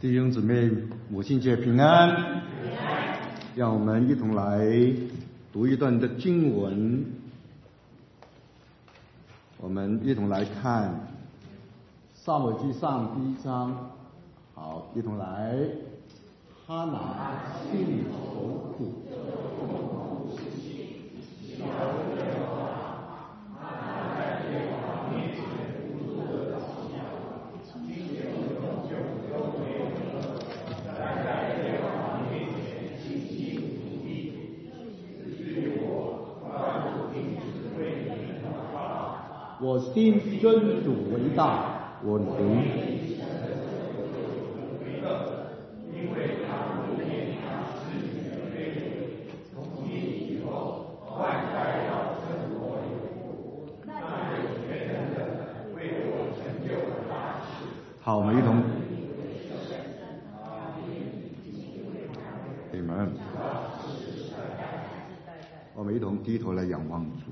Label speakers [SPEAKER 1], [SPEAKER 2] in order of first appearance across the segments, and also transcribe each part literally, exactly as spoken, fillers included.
[SPEAKER 1] 弟兄姊妹，母亲节平安！让我们一同来读一段的经文，我们一同来看《撒母耳记上》第一章。好，一同来。哈拿心里愁苦，我心尊主为大，我灵。好，我们一同。你们，我们一同低头来仰望主。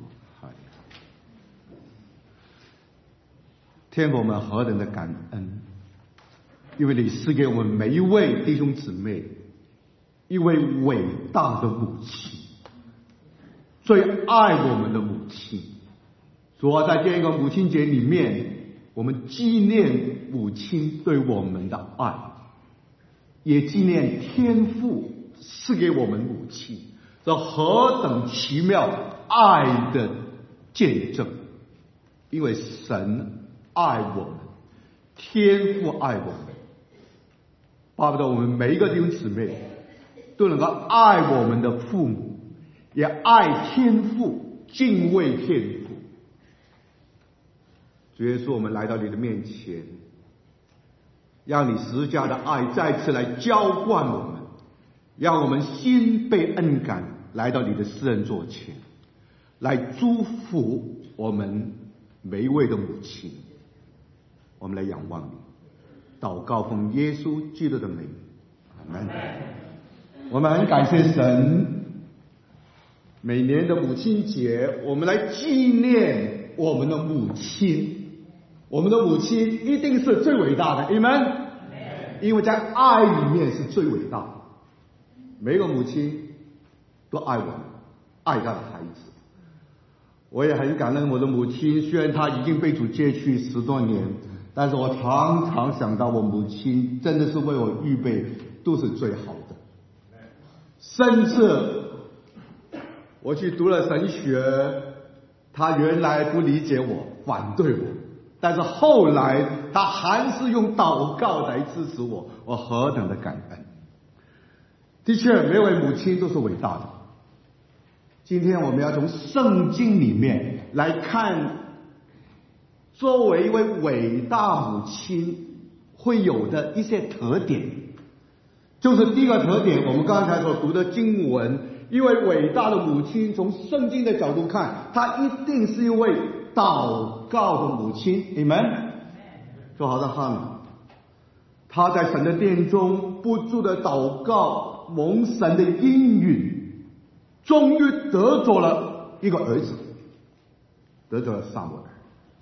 [SPEAKER 1] 天父，我们何等的感恩，因为你赐给我们每一位弟兄姊妹一位伟大的母亲，最爱我们的母亲。主啊，在这个母亲节里面，我们纪念母亲对我们的爱，也纪念天父赐给我们母亲这何等奇妙爱的见证。因为神爱我们，天父爱我们，巴不得我们每一个弟兄姊妹都能够爱我们的父母，也爱天父，敬畏天父。主耶稣，我们来到你的面前，让你十字架的爱再次来浇灌我们，让我们心被恩感，来到你的施恩座前，来祝福我们每一位的母亲。我们来仰望你，祷告奉耶稣基督的名，阿门。我们很感谢神，每年的母亲节，我们来纪念我们的母亲。我们的母亲一定是最伟大的，阿们。因为在爱里面是最伟大的，每个母亲都爱我们，爱她的孩子。我也很感恩我的母亲，虽然她已经被主接去十多年，但是我常常想到我母亲真的是为我预备都是最好的。甚至我去读了神学，她原来不理解我，反对我，但是后来她还是用祷告来支持我，我何等的感恩。的确，每位母亲都是伟大的。今天我们要从圣经里面来看，作为一位伟大母亲会有的一些特点。就是第一个特点，我们刚才所读的经文，一位伟大的母亲，从圣经的角度看，她一定是一位祷告的母亲。你们说好的哈呢？她在神的殿中不住的祷告，蒙神的应允，终于得着了一个儿子，得着了撒母耳。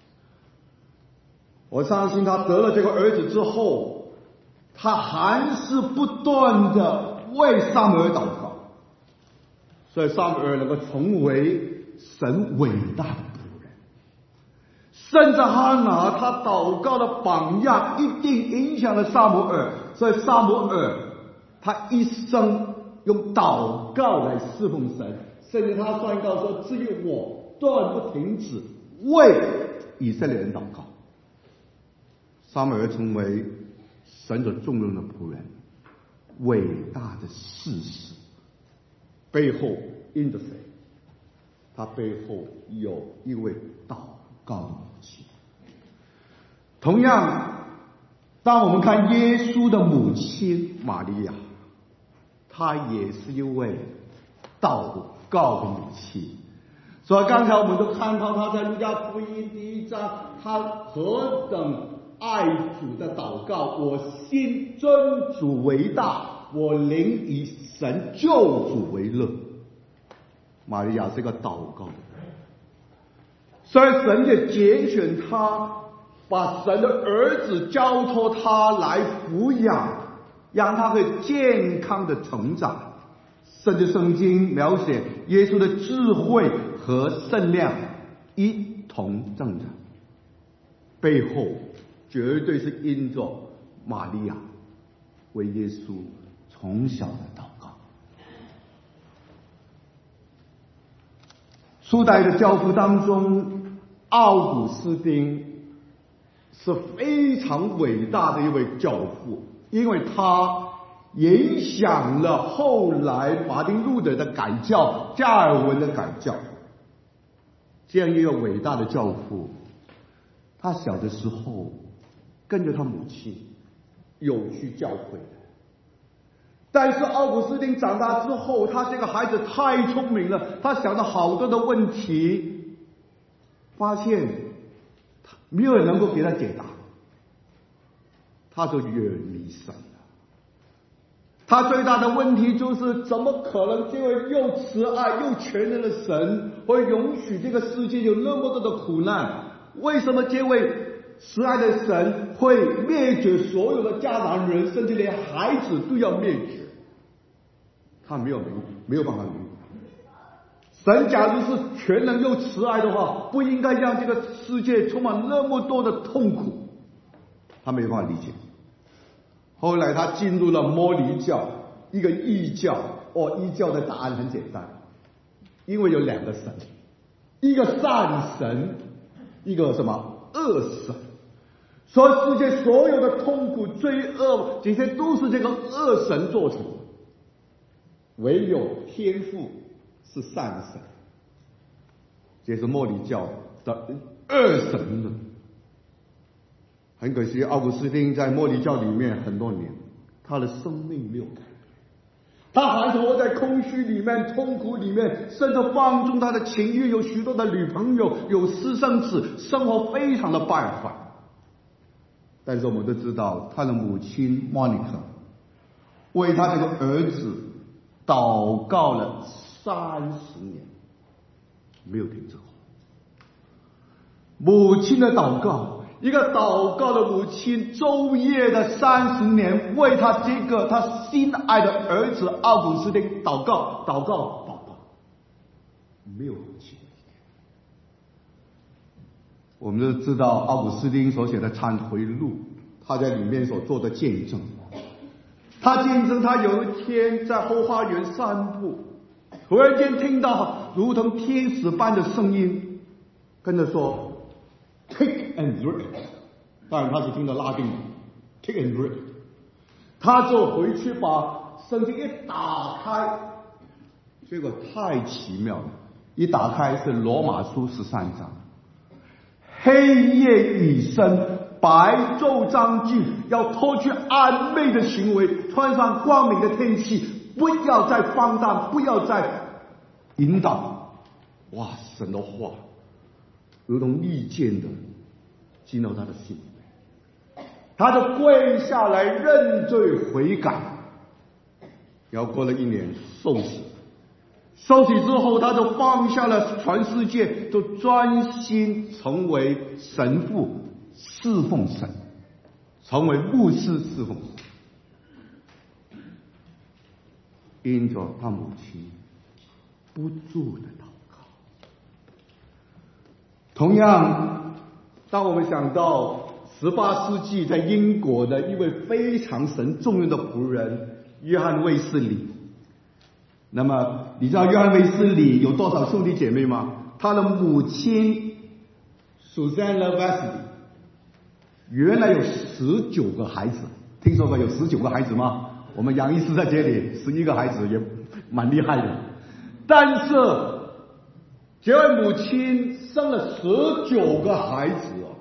[SPEAKER 1] 我相信他得了这个儿子之后，他还是不断的为撒母耳祷告，所以撒母耳能够成为神伟大的仆人。甚至哈拿他祷告的榜样一定影响了撒母耳，所以撒母耳他一生用祷告来侍奉神，甚至他宣告说：至于我，断不停止为以色列人祷告。撒母耳成为神所重用的仆人，伟大的事实背后因着谁？他背后有一位祷告的母亲。同样，当我们看耶稣的母亲玛利亚，她也是一位祷告的母亲。所以刚才我们都看到她在路加福音第一章，她何等爱主的祷告，我心尊主为大，我灵以神救主为乐。玛利亚是一个祷告的人，所以神也拣选他，把神的儿子交托他来抚养， 让他可以健康的成长。甚至圣经描写耶稣的智慧和圣量一同增长，背后绝对是因着玛利亚为耶稣从小的祷告。初代的教父当中，奥古斯丁是非常伟大的一位教父，因为他影响了后来马丁路德的改教、加尔文的改教。这样一个伟大的教父，他小的时候跟着他母亲有去教会的。但是奥古斯丁长大之后，他这个孩子太聪明了，他想了好多的问题，发现没有人能够给他解答，他就远离神了。他最大的问题就是，怎么可能这位又慈爱又全能的神会容许这个世界有那么多的苦难？为什么这位慈爱的神会灭绝所有的迦南人，甚至连孩子都要灭绝？他没有明没有办法明白。神假如是全能又慈爱的话，不应该让这个世界充满那么多的痛苦。他没有办法理解。后来他进入了摩尼教，一个异教。哦，异教的答案很简单，因为有两个神，一个善神，一个什么恶神。所以世界所有的痛苦、罪恶，这些都是这个恶神做成的。唯有天父是善神，这是摩尼教的恶神论。很可惜，奥古斯丁在摩尼教里面很多年，他的生命没有改变，他还活在空虚里面、痛苦里面，甚至放纵他的情欲，有许多的女朋友，有私生子，生活非常的败坏。但是我们都知道，他的母亲莫妮卡为他这个儿子祷告了三十年，没有停止过。母亲的祷告，一个祷告的母亲，昼夜的三十年，为他这个他心爱的儿子奥古斯丁祷告，祷告，祷告，没有放弃。我们都知道奥古斯丁所写的忏悔录，他在里面所做的见证。他见证他有一天在后花园散步，突然间听到如同天使般的声音，跟着说 Take and read。 当然他是听到拉丁语 Take and read。 他就回去把圣经一打开，结果太奇妙了，一打开是罗马书十三章，黑夜已深，白昼将近，要脱去暧昧的行为，穿上光明的天气，不要再放荡，不要再引导。哇，神的话如同利剑的进到他的心里面，他就跪下来认罪悔改。然后过了一年受洗，受洗之后他就放下了全世界，就专心成为神父，侍奉神，成为牧师侍奉神。因着他母亲不住的祷告。同样，当我们想到十八世纪在英国的一位非常神重用的仆人约翰卫斯理，那么你知道约翰卫斯理有多少兄弟姐妹吗？他的母亲 Susanna Wesley原来有十九个孩子，听说过有十九个孩子吗？我们杨医师在这里十一个孩子也蛮厉害的。但是这位母亲生了十九个孩子哦，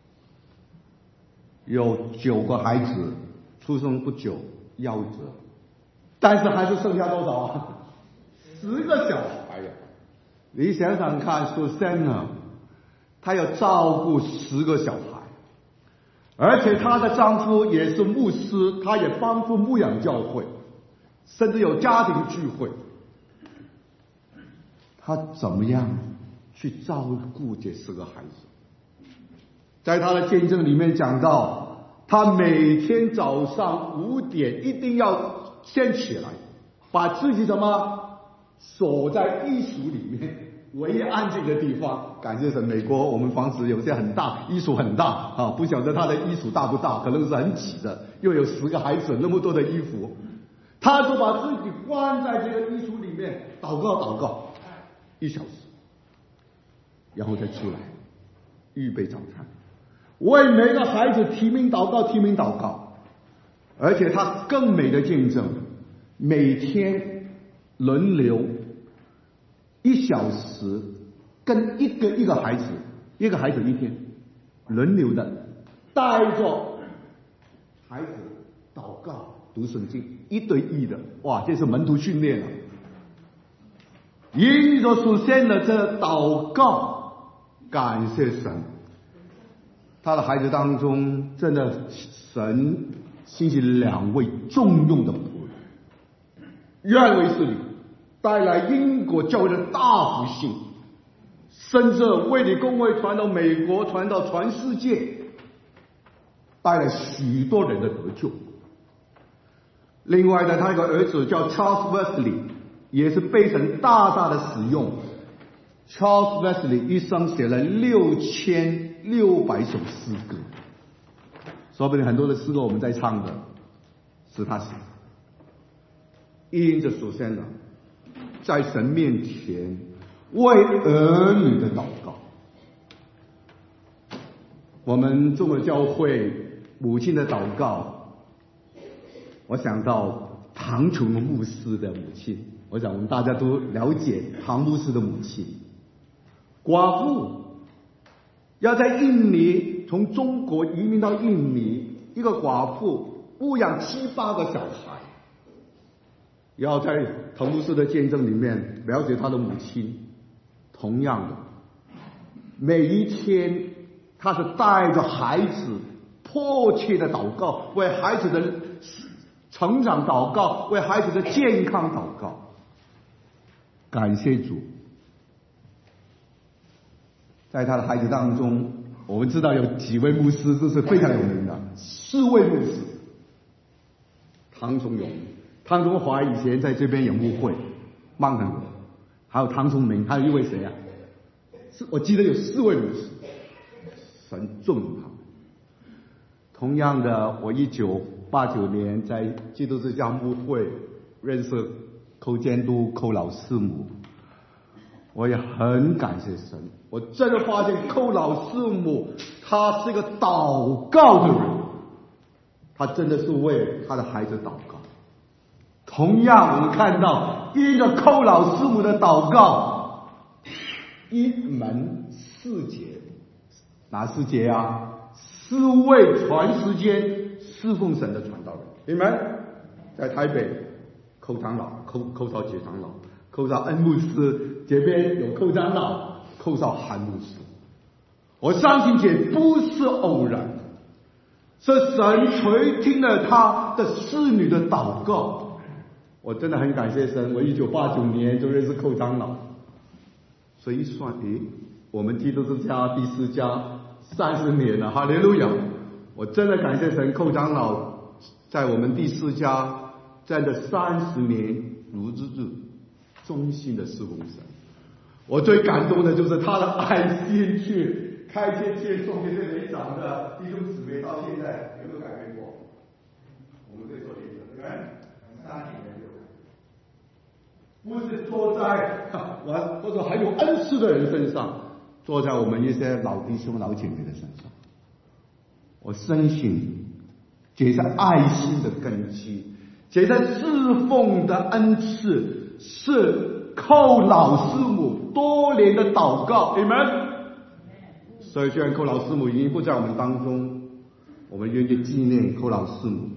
[SPEAKER 1] 有九个孩子出生不久夭折，但是还是剩下多少啊？十个小孩呀！你想想看，苏珊呢，她要照顾十个小孩。而且她的丈夫也是牧师，他也帮助牧养教会，甚至有家庭聚会。他怎么样去照顾这四个孩子？在他的见证里面讲到， 他每天早上五点一定要先起来，把自己什么锁在衣橱里面，唯一安静的地方。感谢神，美国我们房子有些很大，衣橱很大啊，不晓得他的衣橱大不大，可能是很挤的，又有十个孩子，那么多的衣服，他就把自己关在这个衣橱里面，祷告祷告一小时，然后再出来预备早餐，为每个孩子提名祷告，提名祷告。而且他更美的见证，每天轮流一小时跟一个一个孩子，一个孩子一天轮流的带着孩子祷告读圣经，一对一的，哇，这是门徒训练了。因着出现了这祷告，感谢神，他的孩子当中真的神兴起两位重用的仆人，愿为是你带来英国教会的大复兴，甚至为你公会传到美国，传到全世界，带来许多人的得救。另外呢，他有个儿子叫 Charles Wesley， 也是被神大大的使用。Charles Wesley 一生写了六千六百首诗歌，说不定很多的诗歌我们在唱的是他写的。因着首先呢，在神面前为儿女的祷告。我们中国教会母亲的祷告，我想到唐琼牧师的母亲，我想我们大家都了解唐牧师的母亲。寡妇要在印尼，从中国移民到印尼，一个寡妇牧养七八个小孩，要在唐牧师的见证里面了解他的母亲。同样的，每一天他是带着孩子迫切的祷告，为孩子的成长祷告，为孩子的健康祷告。感谢主，在他的孩子当中，我们知道有几位牧师都是非常有名的，四位牧师。唐崇荣、汤中华以前在这边有牧会，曼腾，还有唐崇明，还有一位谁啊？是我记得有四位牧师，神重用他们。同样的，我一九八九年在基督之家牧会认识寇监督、寇老师母，我也很感谢神。我真的发现寇老师母他是一个祷告的人，他真的是为他的孩子祷告。同样，我们看到因着寇老师母的祷告，一门四节，哪四节啊？四位全时间侍奉神的传道人，你们在台北寇长老、寇寇少杰长老、寇少恩牧师，这边有寇长老、寇少韩牧师。我相信这不是偶然，是神垂听了他的侍女的祷告。我真的很感谢神，我一九八九年就认识寇长老，所以一算，诶，我们基督之家第四家三十年了，哈利路亚！我真的感谢神，寇长老在我们第四家站了三十年如日日忠心的侍奉神。我最感动的就是他的爱心去开天线送给这雷长的弟兄姊妹，到现在有没有改变过？我们可以做例子，对不对？三十年有。不是坐在我或者很有恩赐的人身上，坐在我们一些老弟兄老姐妹的身上。我深信这是爱心的根基，这是侍奉的恩赐，是寇老师母多年的祷告，你们。所以虽然寇老师母已经不在我们当中，我们愿意纪念寇老师母。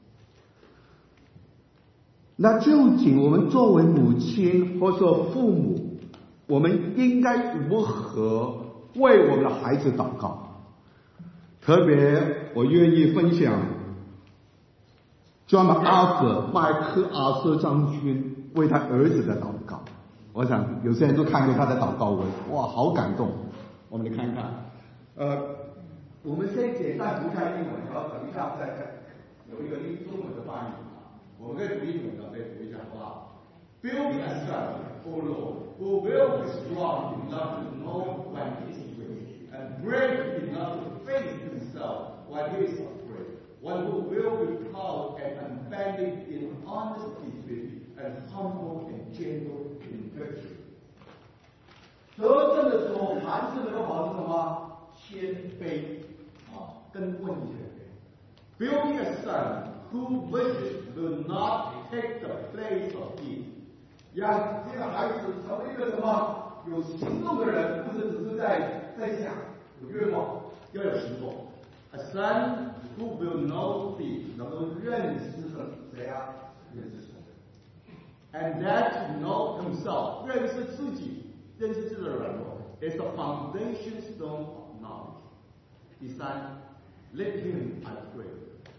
[SPEAKER 1] 那究竟我们作为母亲或者父母，我们应该如何为我们的孩子祷告？特别我愿意分享专门阿瑟麦克阿瑟将军为他儿子的祷告。我想有些人都看过他的祷告文，哇，好感动。我们来看看，呃，我们先简单读一下英文，然后等一下。 下再再有一个英中文的翻译啊，我们可以读英文的，可以读一下好不好 ？Build a son, O Lord, who will be strong enough to know when he is weak, and brave enough to face himself when he is afraid. One who will be proud and unbending in honesty and humble and gentle in virtue. 得胜的时候，凡事能够保持什么？谦卑啊，跟问谦卑。Building a son who wishes will not take the place of deed， 让这个孩子成为一个什么有行动的人，不是只是在在想有愿望，要有行动。A son who will know deed， 能够认识谁啊？认识神。And that to know himself， 认识自己。认识自己的软弱 is the foundation stone of knowledge. 第三 ，let him, I pray,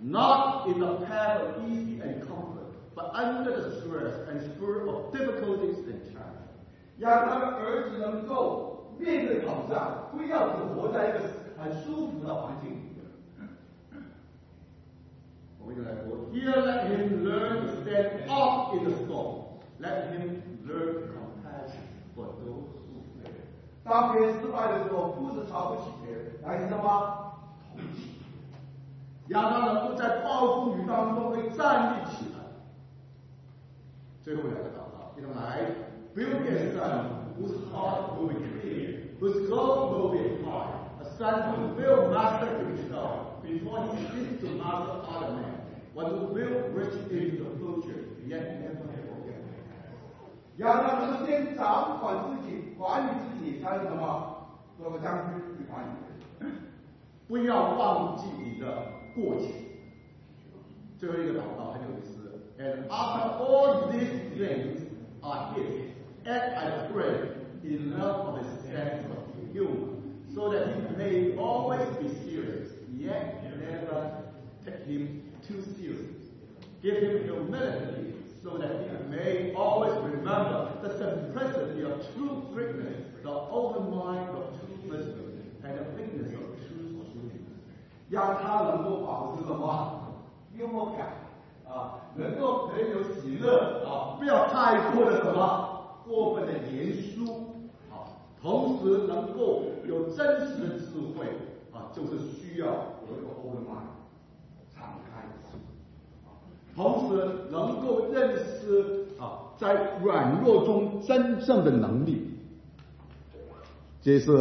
[SPEAKER 1] not in the path of ease and comfort, but under the stress and spur of difficulties and challenge. 让他的儿子能够面对挑战，不要只活在一个很舒服的环境里面。我们一起来读 Here let him learn to stand up in the storm. Let him learn compassion for those who fail. 当别人失败的时候，不是瞧不起别人，乃是什么？同情。让他能够在暴风雨当中会站立起来。最后两个祷告，一同来 ，Build a son whose heart will be clear, whose goal will be high, a son who will master himself before he seeks to master other men, one who will reach into the future, yet never forget. 让他能够先掌管自己，管理自己，才是什么？做个将军去管理。不要忘记你的过去。最后一个祷告很有意思。And after all these things are his, and I pray enough of his sense of humor, so that he may always be serious, yet never take him too seriously. Give him humility, so that he may always remember the simplicity of true greatness, the open mind of true wisdom, and the bigness of true truth. 让他能够保持什么幽默感啊，能够可以有喜乐啊，不要太过的什么过分的严肃啊，同时能够有真实的智慧啊，就是需要有一个 open mind， 敞开的心。同时能够认识啊，在软弱中真正的能力。这是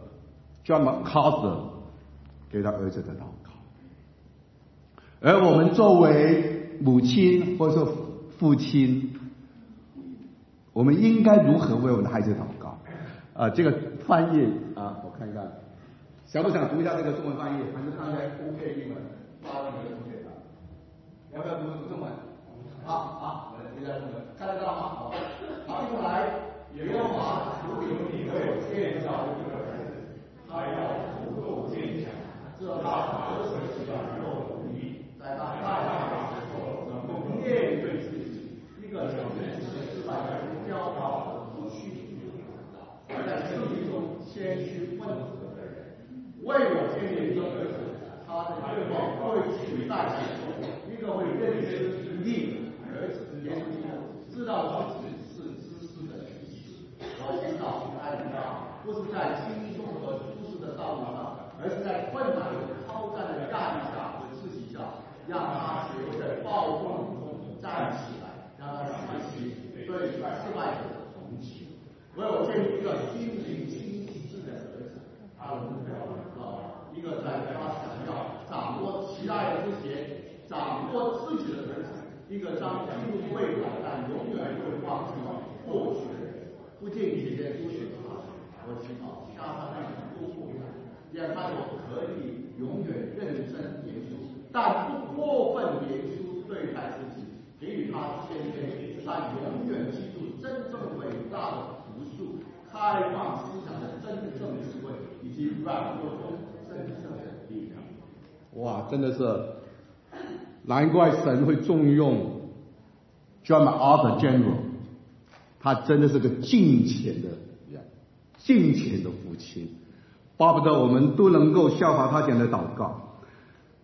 [SPEAKER 1] John MacArthur 给他儿子的祷告。而我们作为母亲或者说父亲，我们应该如何为我们的孩子祷告？啊，这个翻译啊，我看一看，想不想读一下这个中文翻译？还是看一下 OK 英文？发音的 OK 的。要不要读读中文？好，好，我来读一下中文，看得到吗？好，好，一起来。耶和华除有你为我建造一个儿子，他要足够坚强，这他得水是软弱无力，在他大大的时候能够面对自己，一个承认失败的骄傲不屈服，而在生命中谦虚温和的人，为我建立一个儿子，他的愿望会取代结束，一个会认知力儿子耶稣基督，知道自己是知识的取士。我知道平安的道，不是在轻松和舒适的道路上，而是在困难和挑战的压力下和刺激下，让他学会在暴风雨中站起来，让他学习对失败者的同情。为我建立一个心灵清晰的儿子，他的目标很高，一个在他想要掌握其他人之前，掌握自己的儿子，一个将进入未来但永远不会忘记过去的人。不仅仅在书写他，我祈祷加上那多过他，让他有可以永远认真严肃，但不过分严肃对待自己，给予他天天但永远记住真正伟大的朴素、开放思想的真正智慧，以及软弱中真正的力量。哇，真的是难怪神会重用 John MacArthur General。他真的是个敬虔的人，敬虔的父亲，巴不得我们都能够效法他讲的祷告。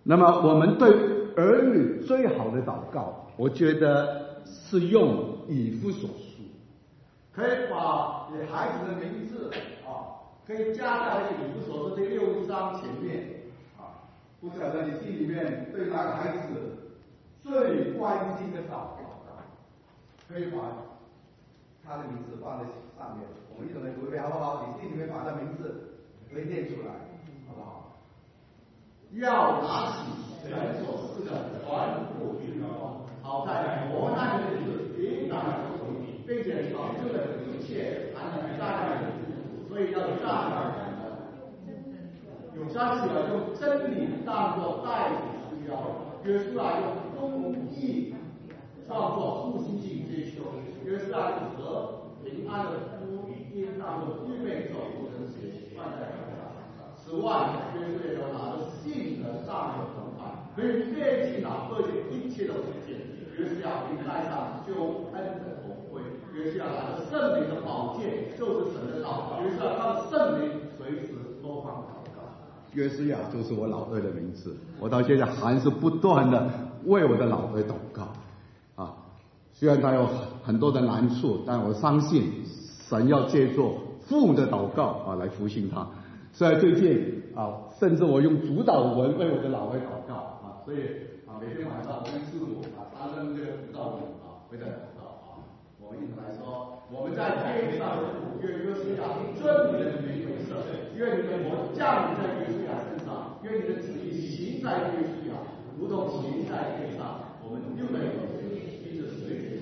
[SPEAKER 1] 那么我们对儿女最好的祷告，我觉得是用以弗所书，可以把你孩子的名字啊，可以加在以弗所书第六章前面啊。不晓得你心里面对那个孩子最关心的祷告，可以把他的名字放在上面。我们一同来读一遍好不好？你心里面把他名字可以念出来，好不好？要拿起神所赐的全部君王，好在磨难的日子引导出你，并且保证了一切，还能站立得住。所以要站立有站起来，用真理当作代替需要；约书亚用公义当作复兴性追求；约书亚用和平安的福音当作预备走路的学习放在头上。此外，约书亚要拿着信的上的同伴，可以灭尽了恶界一切的危险。约书亚并带上救恩的头盔，约书亚拿着圣灵的宝剑，就是神的道。约书亚靠圣灵随时多方祷告。约书亚就是我老二的名字，我到现在还是不断的为我的老二祷告啊。虽然他有很多的难处，但我相信神要借助父母的祷告啊来复兴他。所以最近啊，甚至我用主导文为我的老二祷告啊，所以啊每天晚上我跟师母啊担任这个主导文啊，为他祷告啊。我们一同来说，我们在天上的父，愿约书亚尊你的名为圣，愿你的国降临在约书亚身上，愿你的旨意行在约书亚，如同行在天上。我们又能依着水水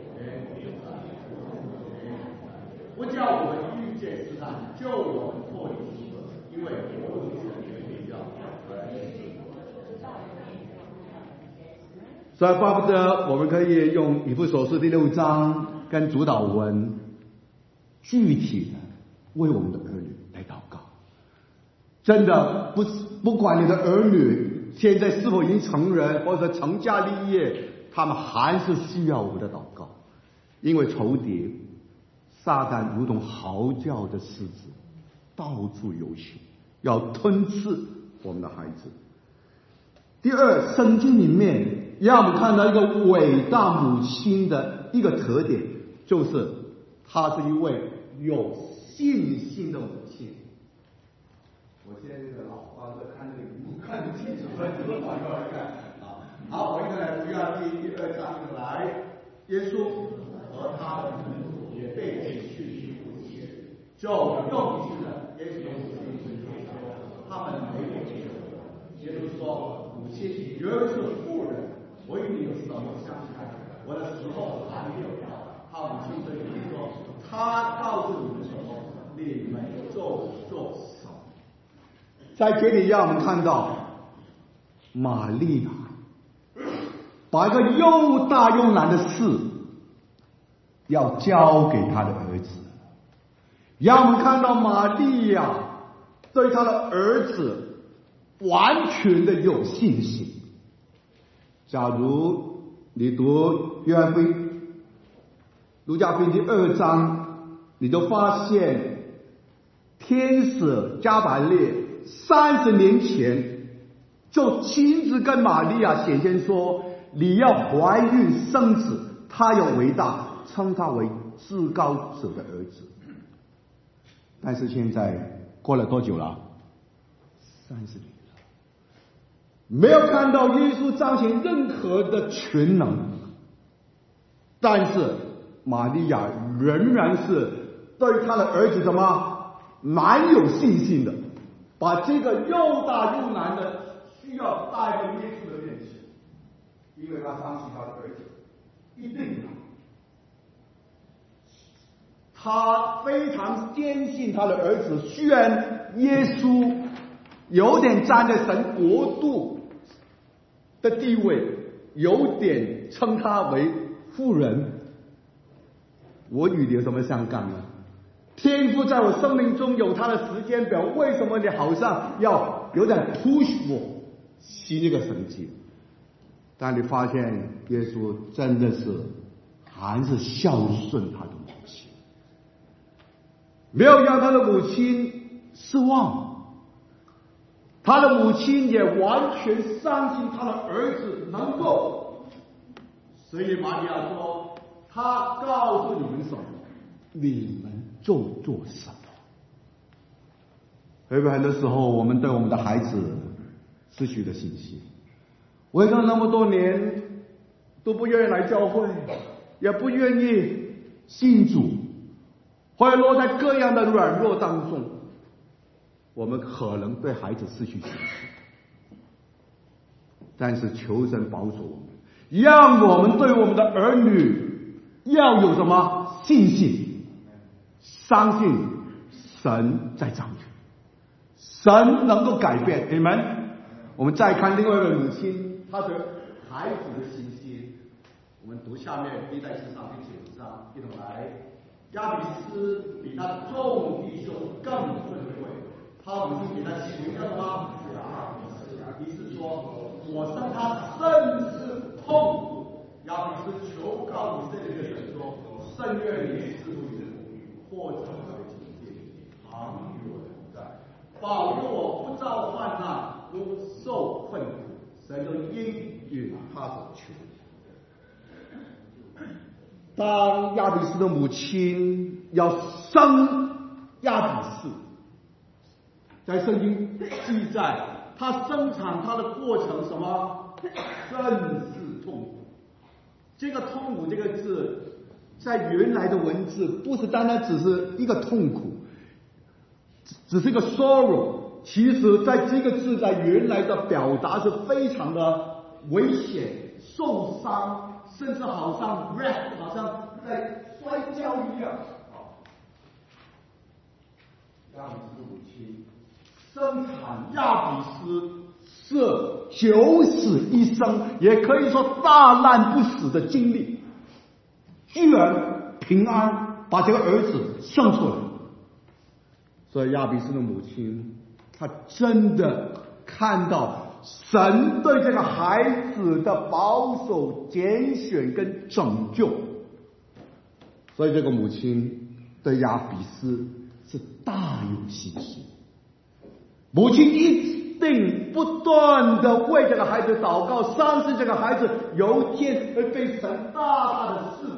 [SPEAKER 1] 不叫我们遇见试探，救我们脱离饥饿，因为我们是必要。所以巴不得我们可以用以弗所书第六章跟主导文，具体的为我们的儿女来祷告。真的不不管你的儿女现在是否已经成人或者成家立业，他们还是需要我们的祷告，因为仇敌撒旦如同嚎叫的狮子，到处游行，要吞噬我们的孩子。第二，圣经里面让我们看到一个伟大母亲的一个特点，就是她是一位有信心的母亲。我现在这个老花子看这个不看得清楚，所以只能反过来看啊。好，我一个来主要第第二章来，耶稣和他的门徒也被这去去不解，就用心的耶稣用心去说，他们没有接受。耶稣说：“母亲，原是妇人，我与你有什么相干？我的时候还没有到。”他母亲对耶稣说：“他告诉你们什么，你们就做什么。”在这里让我们看到玛利亚把一个又大又难的事要交给他的儿子，让我们看到玛利亚对他的儿子完全的有信心。假如你读约翰福音、路加福音第二章，你就发现天使加百列三十年前就亲自跟玛利亚显现说，你要怀孕生子，他要伟大，称他为至高者的儿子。但是现在过了多久了？三十年了，没有看到耶稣彰显任何的全能，但是玛利亚仍然是对他的儿子什么蛮有信心的，把这个又大又难的需要带到耶稣的面前，因为他相信他的儿子一定能。他非常坚信他的儿子，虽然耶稣有点站在神国度的地位，有点称他为妇人，我与你有什么相干呢？天父在我生命中有他的时间表，为什么你好像要有点 push 我行这个神迹？但你发现耶稣真的是还是孝顺他的母亲，没有让他的母亲失望。 他的母亲也完全相信他的儿子能够。所以玛利亚说，他告诉你们什么，你们就做什么。会不会很多时候我们对我们的孩子失去了信心？为什么那么多年都不愿意来教会，也不愿意信主，会落在各样的软弱当中？我们可能对孩子失去信心，但是求神保守我们，让我们对我们的儿女要有什么信心，相信神在掌权，神能够改变。你们，我们再看另外一位母亲，她对孩子的信心。我们读下面历代志上第九章，一同来。亚比斯比他众弟兄更尊贵，他母亲给他起名叫什么？亚比斯。亚比斯说：“我生他甚是痛苦。”亚比斯求告以色列的神说：“甚愿你赐福于我，或者为警戒，常与我同在，保佑我不遭患难，不受困苦。”神都应允他所求。当亚比斯的母亲要生亚比斯，在圣经记载，他生产他的过程什么？甚是痛苦。这个痛苦这个字，在原来的文字不是单单只是一个痛苦，只是一个 sorrow。其实在这个字在原来的表达是非常的危险、受伤，甚至好像 wreck， 好像在摔跤一样。亚比斯母亲生产亚比斯是九死一生，也可以说大难不死的经历，居然平安把这个儿子生出来。所以亚比斯的母亲，她真的看到神对这个孩子的保守、拣选跟拯救，所以这个母亲对亚比斯是大有信心。母亲一定不断的为这个孩子祷告，相信这个孩子有一天会被神大大的赐福。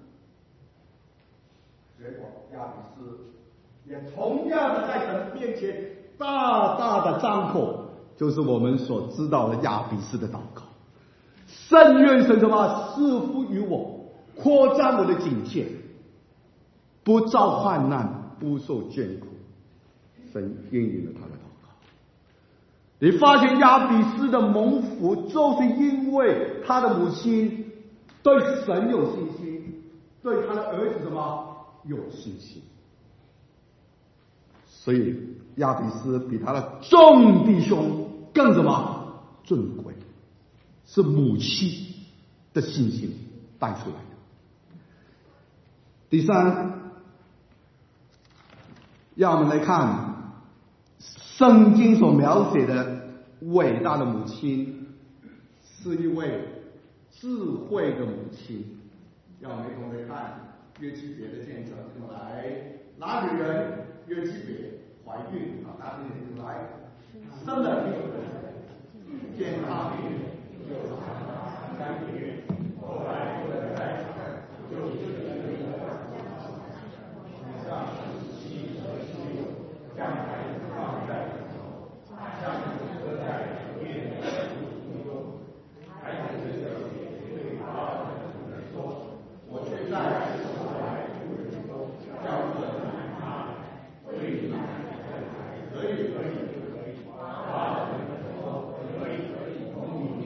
[SPEAKER 1] 结果亚比斯也同样的在神面前大大的张口，就是我们所知道的亚比斯的祷告。甚愿神什么赐福于我，扩张我的警戒，不遭患难，不受艰苦。神应允了他的祷告。你发现亚比斯的蒙福，就是因为他的母亲对神有信心，对他的儿子什么有信心。所以亚比斯比他的众弟兄更什么尊贵，是母亲的信心带出来的。第三，让我们来看圣经所描写的伟大的母亲，是一位智慧的母亲。让我们一同来看约基别的见证。来，哪女人约基别怀孕啊？大家听来，生了一个儿子，见他病就产了三个月，后来不能再产，就是上洗和洗乳，将孩子放在里头，将搁在院的土中。孩子的姐对他们说：“我却在后来无人中叫这奶妈喂奶。”可以可以可以，啊，说可以可以，从你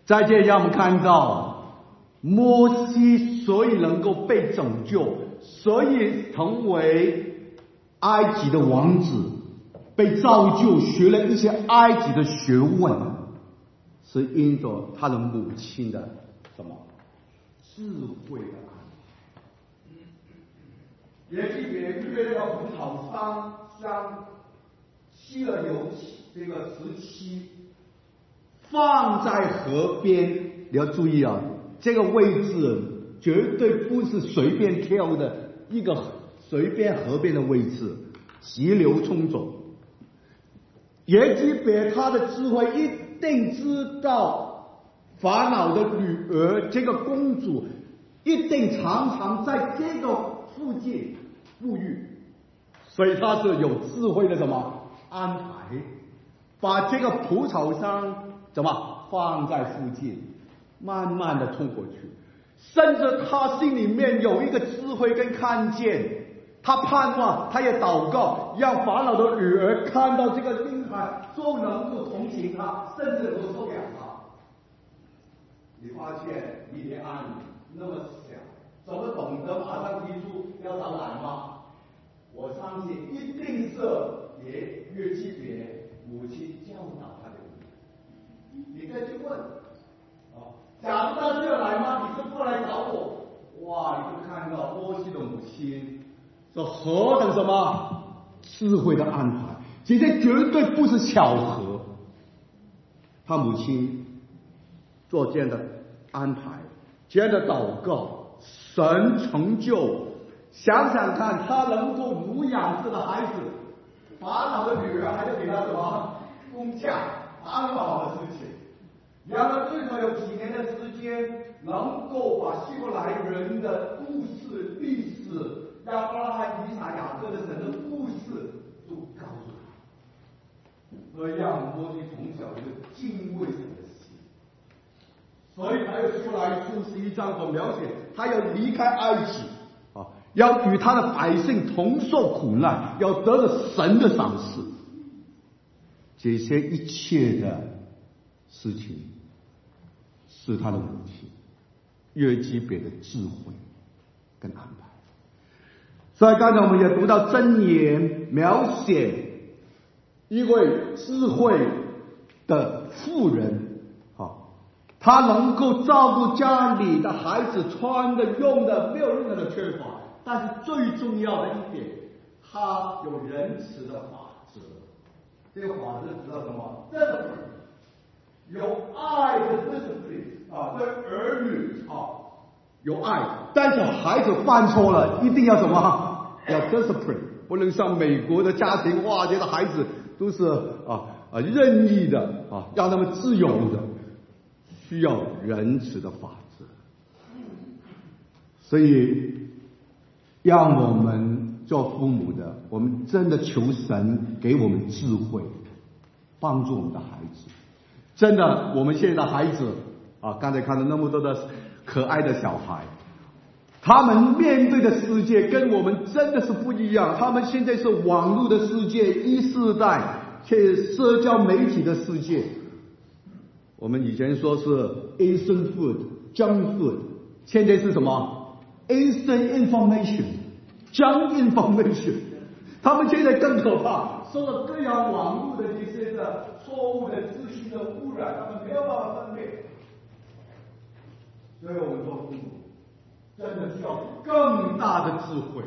[SPEAKER 1] 在这里让我们看到，摩西所以能够被拯救，所以成为埃及的王子，被造就，学了一些埃及的学问，是因着他的母亲的什么智慧的安排。也记别约了葡萄香香吸了油这个时期，放在河边。你要注意啊，这个位置绝对不是随便挑的一个随便河边的位置，急流冲走。耶基别他的智慧一定知道法老的女儿这个公主一定常常在这个附近沐浴，所以他是有智慧的什么安排，把这个葡萄香怎么放在附近，慢慢的冲过去，甚至他心里面有一个智慧跟看见，他盼望，他也祷告，让法老的女儿看到这个婴孩，就能够同情他，甚至能够收养他。你发现你连安那么小，怎么懂得马上提出要导览吗？我相信一定是也约基别母亲教导他的。你可以去问，啊，假如他是要来吗？你是过来找我，哇，你就看到摩西的母亲是何等什么智慧的安排，这些绝对不是巧合。他母亲做这样的安排，这样的祷告，神成就。想想看，他能够抚养这个孩子，法老的女儿还得给他什么工价，安好的事情。然而最少有几年的时间，能够把希伯来人的故事、历史，亚伯拉罕、以撒、雅各的神的故事都告诉他，而让摩西从小就敬畏神的心。所以还有希伯来书十一章所描写，他要离开埃及啊，要与他的百姓同受苦难，要得了神的赏赐。这些一切的事情，是他的母亲约基别的智慧跟安排。所以刚才我们也读到箴言描写一位智慧的妇人，好，她能够照顾家里的孩子，穿的用的没有任何的缺乏，但是最重要的一点，她有仁慈的法则。这个法则知道什么？这个有爱的 discipline 啊，对儿女啊有爱，但是孩子犯错了，一定要什么？要 discipline， 不能像美国的家庭，哇，这个孩子都是啊啊任意的啊，让他们自由的，需要仁慈的法则。所以，让我们做父母的，我们真的求神给我们智慧，帮助我们的孩子。真的，我们现在的孩子啊，刚才看到那么多的可爱的小孩，他们面对的世界跟我们真的是不一样。他们现在是网络的世界，一世代，且社交媒体的世界。我们以前说是 instant food、junk food， 现在是什么 instant information、junk information。他们现在更可怕，受了各样网络的这些的错误的资讯的污染，他们没有办法分辨。所以我们做父母真的需要更大的智慧，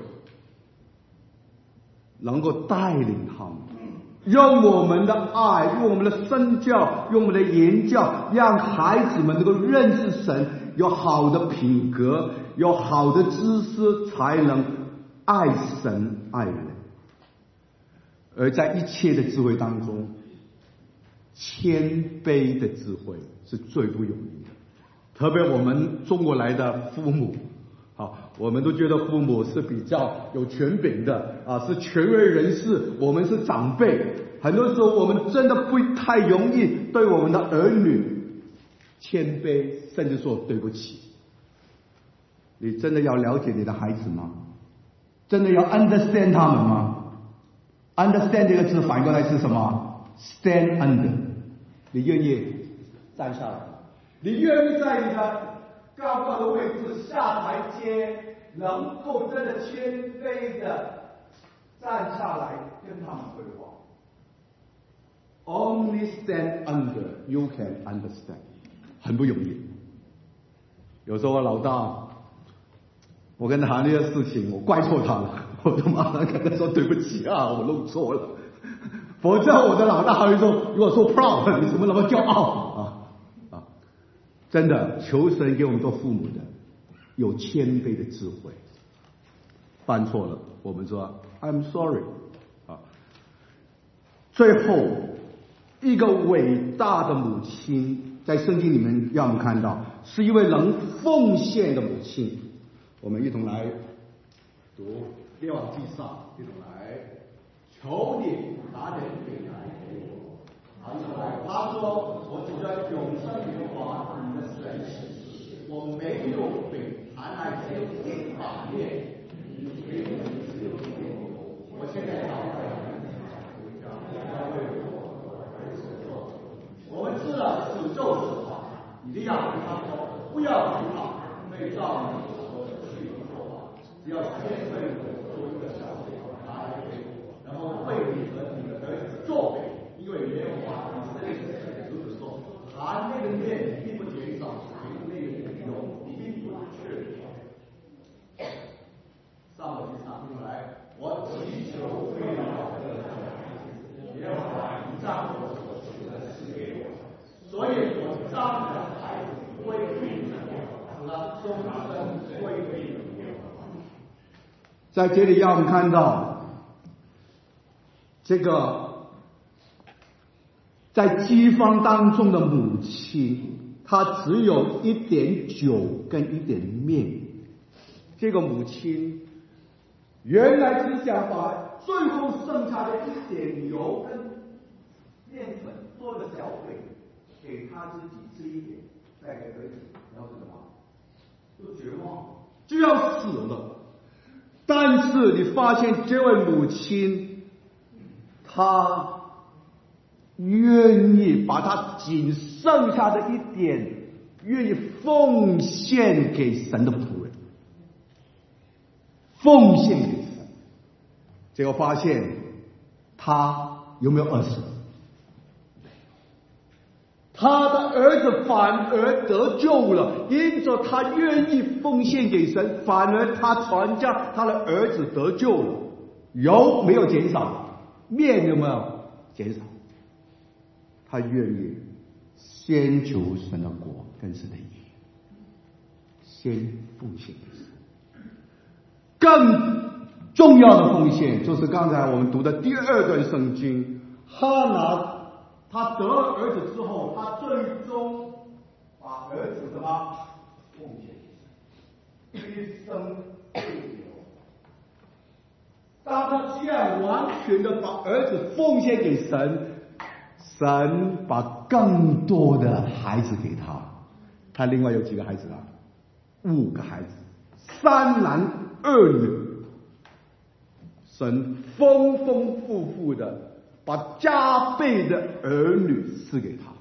[SPEAKER 1] 能够带领他们，用我们的爱，用我们的身教，用我们的言教，让孩子们能够认识神，有好的品格，有好的知识，才能爱神爱人。而在一切的智慧当中，谦卑的智慧是最不容易的。特别我们中国来的父母，好，我们都觉得父母是比较有权柄的啊，是权威人士，我们是长辈。很多时候我们真的不太容易对我们的儿女谦卑，甚至说对不起。你真的要了解你的孩子吗？真的要 understand 他们吗？ understand 这个字反过来是什么？ stand under， 你愿意站下来， 你愿意在你的高高的位置下台阶，能够真的谦卑的站下来跟他们对话。Only stand under, you can understand， 很不容易。有时候我老大，我跟他那些事情，我怪错他了，我就马上跟他说对不起啊，我弄错了。否则我的老大还会说，如果说 proud， 你怎么那么骄傲啊啊！真的，求神给我们做父母的有谦卑的智慧。犯错了，我们说 I'm sorry 啊。最后，一个伟大的母亲，在圣经里面让我们看到，是一位能奉献的母亲。我们一同来读列王纪上，一同来，求你拿点饼来给我。拿出来，他说：“我指着永生耶和华你的神起誓，我没有饼，还来只有一把面。我现在祷告，要为我儿子做。我们吃了诅咒之话，以利亚对他说：不要惧怕，被照你所去做吧，只要先为我做一个小饼，拿来给我，然后为你和你的儿子做饼，因为耶和华以色列的神如此说：含那个面并不减少，凭那个油并不缺少。上我去上进来，我祈求为了耶和华依仗我所求的赐给我，所以我张着孩子归于你，使他终身归于你。在这里让我们看到，这个在饥荒当中的母亲，她只有一点酒跟一点面。这个母亲原来只想把最后剩下的一点油跟面粉做个小饼，给他自己吃一点，再给儿子，然后是什么？就绝望，就要死了。但是你发现这位母亲，她愿意把她仅剩下的一点，愿意奉献给神的仆人，奉献给神。结果发现他有没有饿死？他的儿子反而得救了，因着他愿意奉献给神，反而他全家他的儿子得救了。油没有减少，面有没有减少？他愿意先求神的国跟神的义，先奉献给神。更重要的奉献就是刚才我们读的第二段圣经，哈拿他得了儿子之后，他最终把儿子什么奉献给神，一生不留。当他这样完全的把儿子奉献给神，神把更多的孩子给他。他另外有几个孩子啊？五个孩子，三男二女。神丰丰富富的把加倍的儿女赐给他，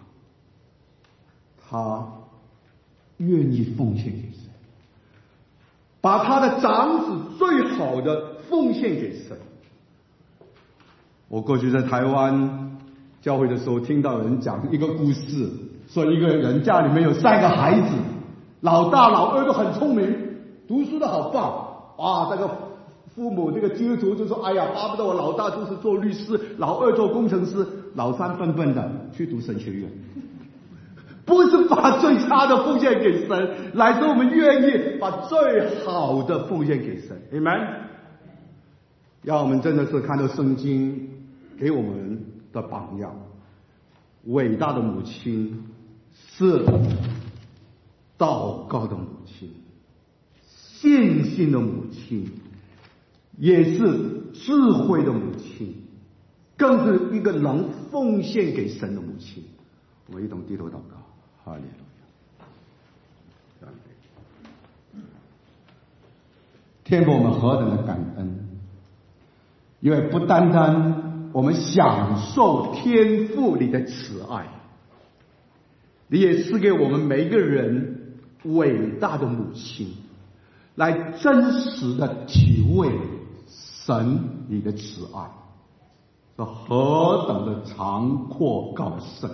[SPEAKER 1] 他愿意奉献给神，把他的长子最好的奉献给神。我过去在台湾教会的时候，听到人讲一个故事，说一个人家里面有三个孩子，老大老二都很聪明，读书都好棒啊，这个父母这个基督徒就说：“哎呀，巴不得我老大就是做律师，老二做工程师，老三笨笨的去读神学院。”不是把最差的奉献给神，乃是我们愿意把最好的奉献给神。Amen。让我们真的是看到圣经给我们的榜样，伟大的母亲是祷告的母亲，信心的母亲。也是智慧的母亲，更是一个能奉献给神的母亲。我们一同低头祷告，哈利路亚。天父，我们何等的感恩，因为不单单我们享受天父你的慈爱， 你也赐给我们每一个人伟大的母亲，来真实的体会神你的慈爱是何等的长阔高深。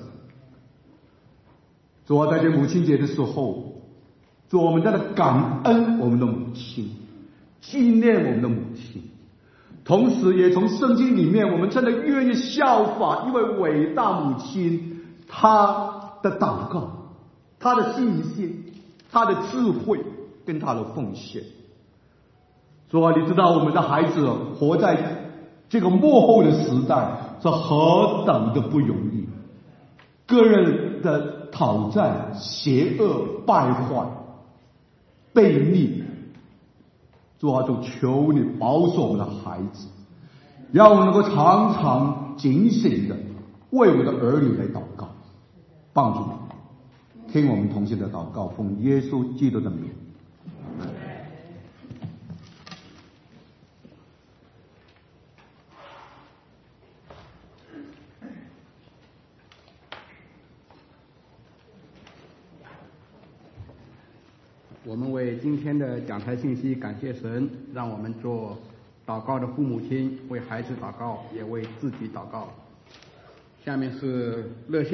[SPEAKER 1] 主啊，在这母亲节的时候，主我们在这感恩我们的母亲，纪念我们的母亲，同时也从圣经里面我们真的愿意效法一位伟大母亲她的祷告，她的信心，她的智慧跟她的奉献。主啊，你知道我们的孩子活在这个末后的时代是何等的不容易，个人的讨债、邪恶、败坏、悖逆。主啊，就求你保守我们的孩子，让我们能够常常警醒的为我们的儿女来祷告，帮助你听我们同心的祷告，奉耶稣基督的名。
[SPEAKER 2] 我们为今天的讲台信息感谢神，让我们做祷告的父母亲，为孩子祷告，也为自己祷告。下面是热线。